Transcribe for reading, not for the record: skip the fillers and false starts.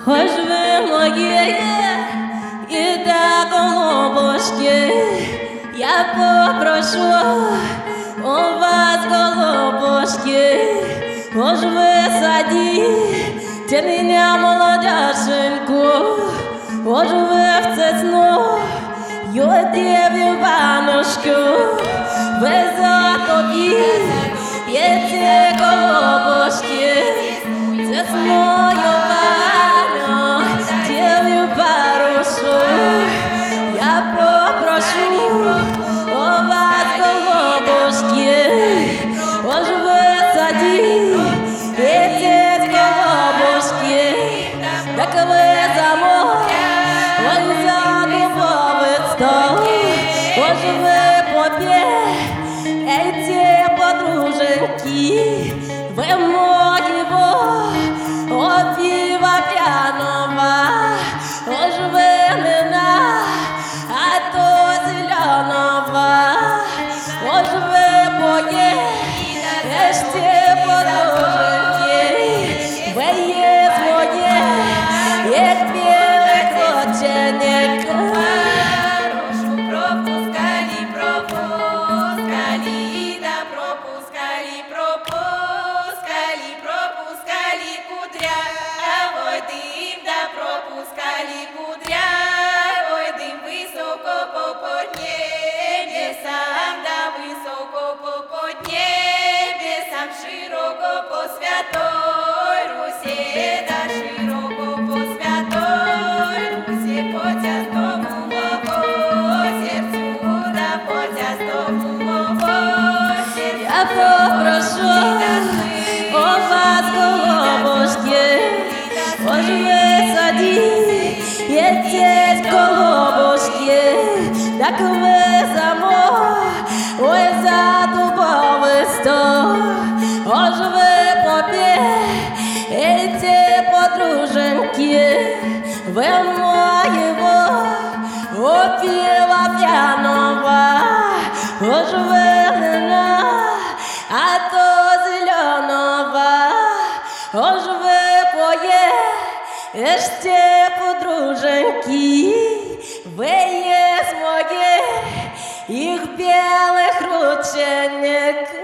Хоч ви моєї і та голубушки, я попрошу у вас, голубушки, хоч ви садите меня, молодяшеньку, хоч ви в цесну юдеві банушку, ви затопієте голубушки, цесною баню, дів'ю парушу. Я попрошу у вас, голубушки, хоч ви садите голубушки, так ви замок, ой, за дубовий стол, хоч ви поп'єте, подруженьки, ви моєго опіва п'яного, хоч ви вина, а то зеленого, хоч ви поїжте, подруженьки, ви є своє, як білий котенок. Широко по Святой Русі, да широко по Святой Русі, по тяжкому мого серцю, да по тяжкому мого серцю. Я попрошу у вас, голубушки, хоч ви садите голубушки, так ви замок, ой, за дубовий стол, хоч ви поп'єте, подруженьки, ви моєго опіва п'яного, хоч ви вина, а то зеленого, хоч ви поїжте, подруженьки, ви є моє, їх білих рученек.